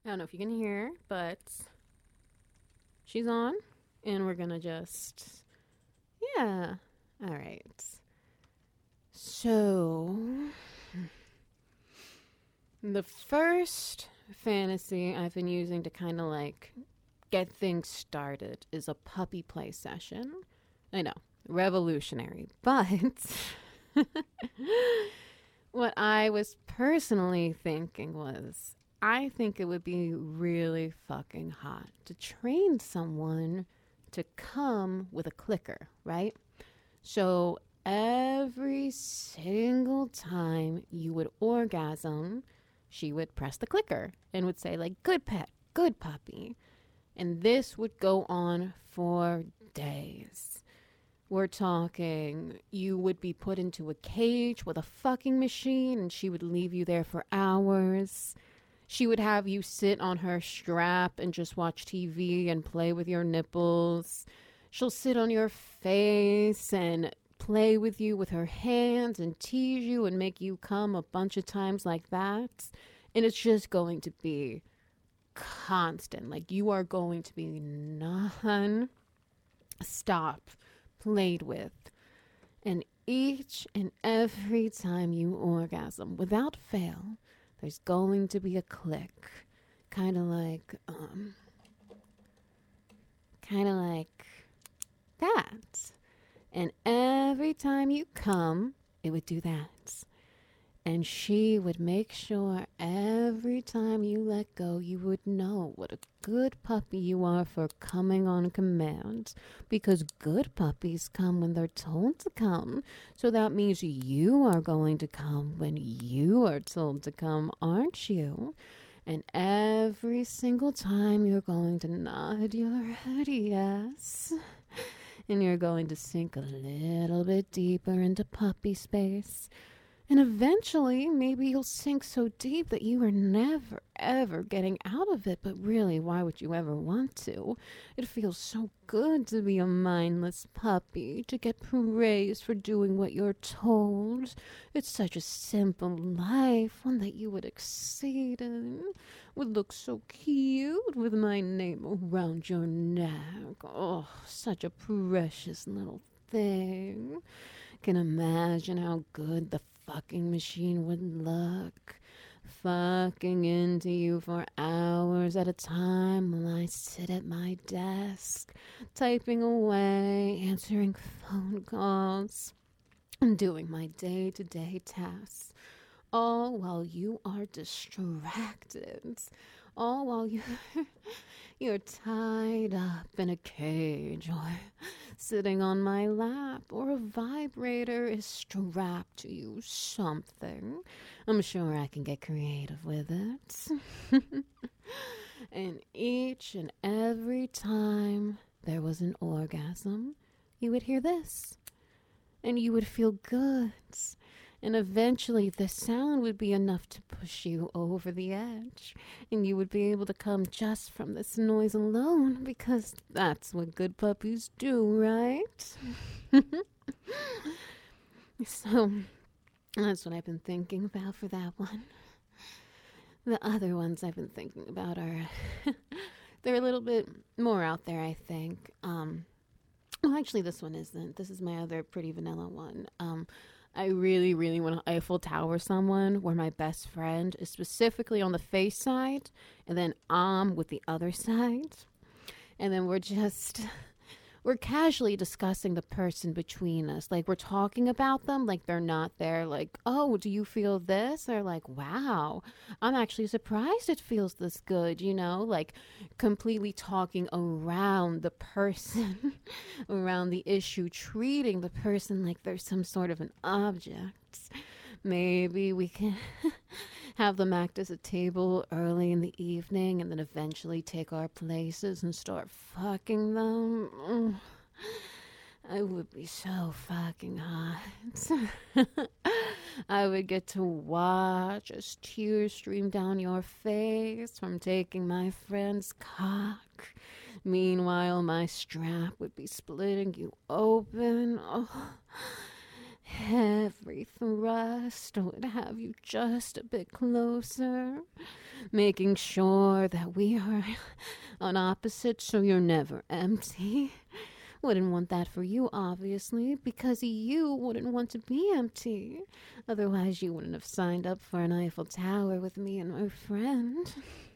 I don't know if you can hear, but she's on, and we're gonna just, yeah. All right. So, the first fantasy I've been using to kind of like get things started is a puppy play session. I know, revolutionary, but what I was personally thinking was I think it would be really fucking hot to train someone to come with a clicker, right? So every single time you would orgasm, she would press the clicker and would say, like, good pet, good puppy. And this would go on for days. We're talking, you would be put into a cage with a fucking machine and she would leave you there for hours. She would have you sit on her strap and just watch TV and play with your nipples. She'll sit on your face and play with you with her hands and tease you and make you come a bunch of times like that. And it's just going to be constant. Like you are going to be non stop played with. And each and every time you orgasm, without fail, there's going to be a click. Kind of like, kind of like that. And every time you come, it would do that. And she would make sure every time you let go, you would know what a good puppy you are for coming on command. Because good puppies come when they're told to come. So that means you are going to come when you are told to come, aren't you? And every single time you're going to nod your head yes. And you're going to sink a little bit deeper into puppy space. And eventually, maybe you'll sink so deep that you are never, ever getting out of it. But really, why would you ever want to? It feels so good to be a mindless puppy, to get praised for doing what you're told. It's such a simple life, one that you would exceed in. Would look so cute with my name around your neck. Oh, such a precious little thing. Can imagine how good the fucking machine would look. Fucking into you for hours at a time while I sit at my desk, typing away, answering phone calls, and doing my day to day tasks. All while you are distracted. All while you're tied up in a cage or sitting on my lap or a vibrator is strapped to you. Something. I'm sure I can get creative with it. And each and every time there was an orgasm, you would hear this. And you would feel good. And eventually, the sound would be enough to push you over the edge. And you would be able to come just from this noise alone, because that's what good puppies do, right? So, that's what I've been thinking about for that one. The other ones I've been thinking about are. They're a little bit more out there, I think. Well, actually, this one isn't. This is my other pretty vanilla one. I really, really want to Eiffel Tower someone where my best friend is specifically on the face side, and then I'm with the other side. And then we're casually discussing the person between us. Like, we're talking about them like they're not there. Like, oh, do you feel this? Or like, wow, I'm actually surprised it feels this good, you know? Like, completely talking around the person, around the issue, treating the person like they're some sort of an object. Maybe we can have them act as a table early in the evening and then eventually take our places and start fucking them. I would be so fucking hot. I would get to watch as tears stream down your face from taking my friend's cock. Meanwhile, my strap would be splitting you open. Oh. Every thrust would have you just a bit closer. making sure that we are on opposites so you're never empty. Wouldn't want that for you, obviously, because you wouldn't want to be empty. Otherwise, you wouldn't have signed up for an Eiffel Tower with me and my friend.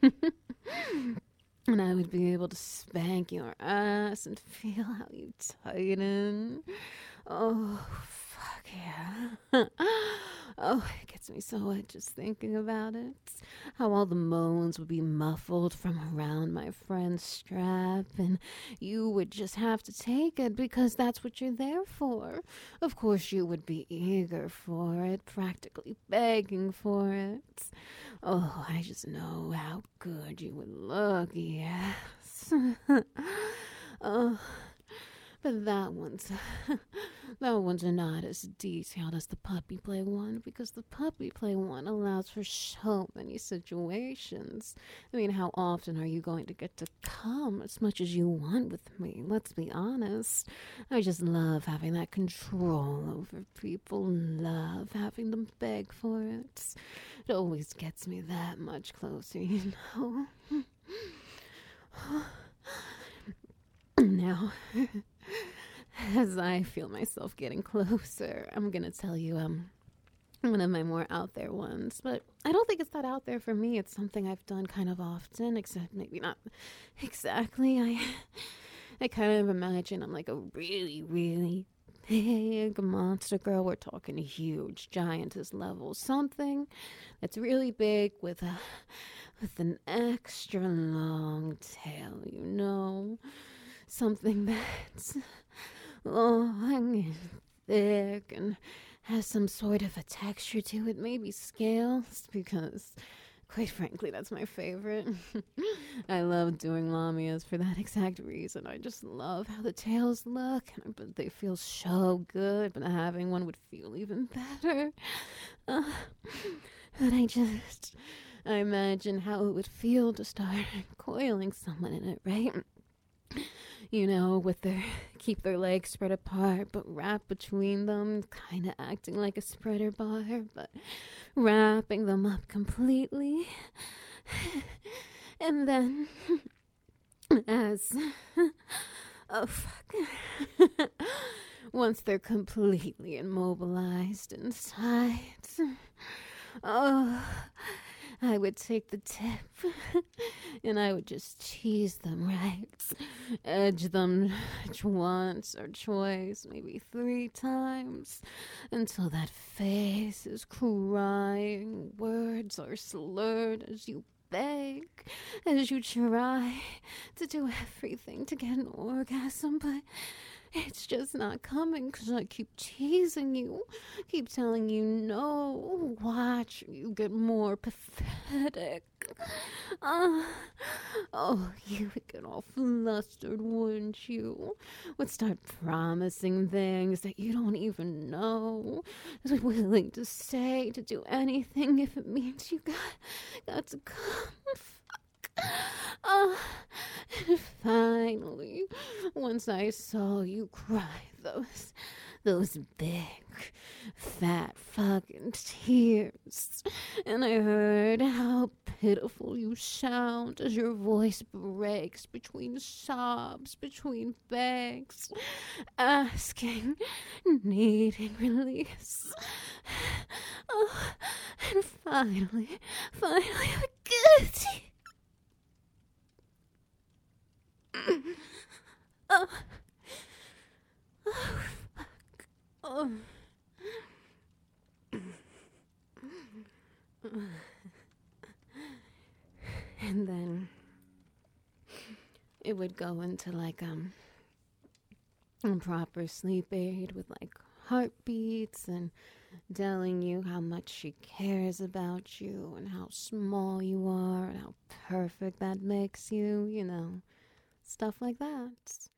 And I would be able to spank your ass and feel how you tighten. Oh, fuck yeah. Oh, it gets me so wet just thinking about it. How all the moans would be muffled from around my friend's strap, and you would just have to take it because that's what you're there for. Of course, you would be eager for it, practically begging for it. Oh, I just know how good you would look, yes. Oh, but that one's not as detailed as the puppy play one, because the puppy play one allows for so many situations. I mean, how often are you going to get to come as much as you want with me? Let's be honest. I just love having that control over people, love having them beg for it. It always gets me that much closer, you know? Now, as I feel myself getting closer, I'm gonna tell you one of my more out there ones, but I don't think it's that out there for me. It's something I've done kind of often, except maybe not exactly. I kind of imagine I'm like a really, really big monster girl. We're talking huge, giantess level, something that's really big with an extra long tail, you know, something that's long and thick and has some sort of a texture to it, maybe scales, because quite frankly, that's my favorite. I love doing lamias for that exact reason. I just love how the tails look, but they feel so good, but having one would feel even better. But I imagine how it would feel to start coiling someone in it, right? You know, keep their legs spread apart, but wrap between them, kind of acting like a spreader bar, but wrapping them up completely. And then, as, oh fuck, once they're completely immobilized inside, oh, I would take the tip and I would just tease them, right? Edge them once or twice, maybe 3 times, until that face is crying, words are slurred as you beg, as you try to do everything to get an orgasm, but it's just not coming because I keep teasing you, keep telling you no, watch you get more pathetic. Oh, you would get all flustered, wouldn't you? Would start promising things that you don't even know. Willing to say, to do anything if it means you got to come. And finally, once I saw you cry those big, fat fucking tears, and I heard how pitiful you sound as your voice breaks between sobs, between begs, asking, needing release. Oh, and finally, I get to you. Oh, oh, fuck. Oh. And then it would go into like a proper sleep aid with like heartbeats and telling you how much she cares about you and how small you are and how perfect that makes you, you know, stuff like that.